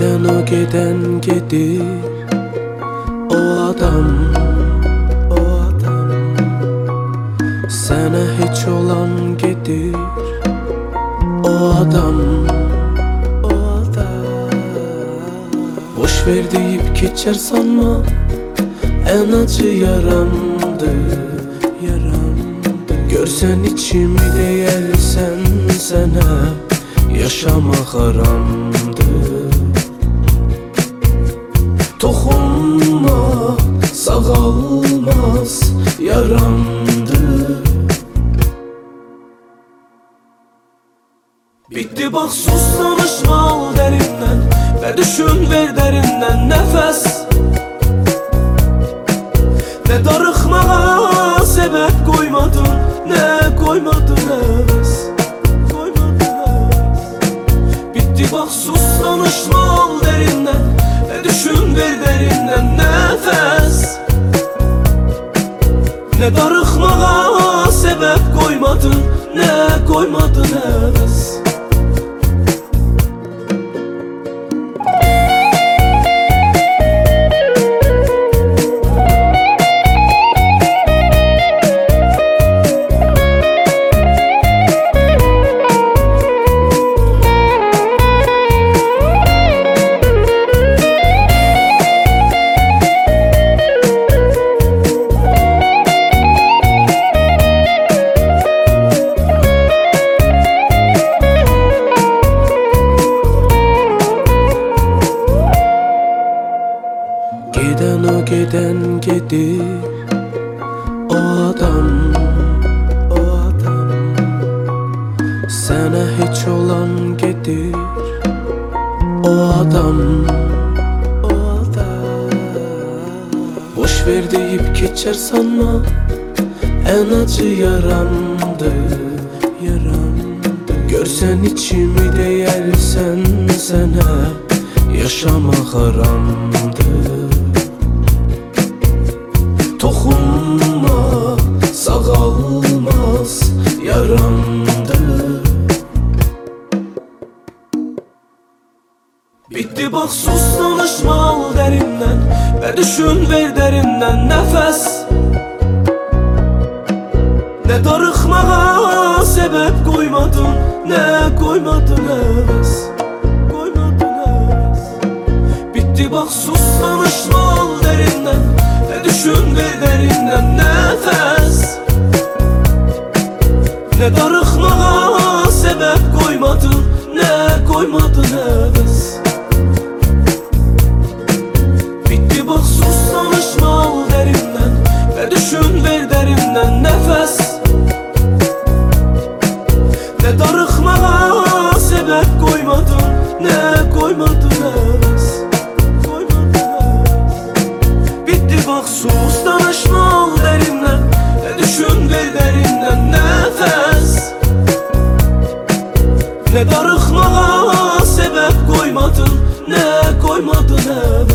Giden o giden gedir. O adam, o adam. Sana hiç olan gedir. O adam, o adam. Boş ver deyip geçer sanma. En acı yaramdı, yaramdı. Görsen içimi değersen sana yaşamak haramdı. Dokunma, sağalmaz yaramdı. Bitti bak, sus, danışma, al derinden ve düşün, ver derinden nefes. Ne darıkmağa sebep koymadın, ne koymadın heves, koymadın heves. Bitti bak, sus, danışma, al derinden ve düşün, ver derinden nefes. Ne darıkmağa sebep koymadın, ne koymadın heves. Giden o giden gedir. O adam, o adam. Sana hiç olan gedir. O adam, o adam. Boş ver deyip geçer sanma. En acı yaramdı, yaramdı. Görsen içimi değersen sana yaşamak haramdı. Dokunma, sağalmaz yaramdı. Bitti bak, sus, danışma, al derinden ve düşün, ver derinden nefes. Ne darıkmağa sebep koymadın, ne koymadın heves, koymadın heves. Bitti bak, sus, danışma, al derinden ve düşün, ver derinden nefes. Ne darıkmağa sebep koymadın, ne koymadın heves. Bitti bak, sus, danışma, al derinden ve düşün, ver derinden nefes. Ne darıkmağa sebep koymadın, ne koymadın heves, koymadın heves. Bitti bak, sus, danışma, al derinden ve düşün, ver derinden nefes. Ne darıkmağa sebep koymadın, ne koymadın heves.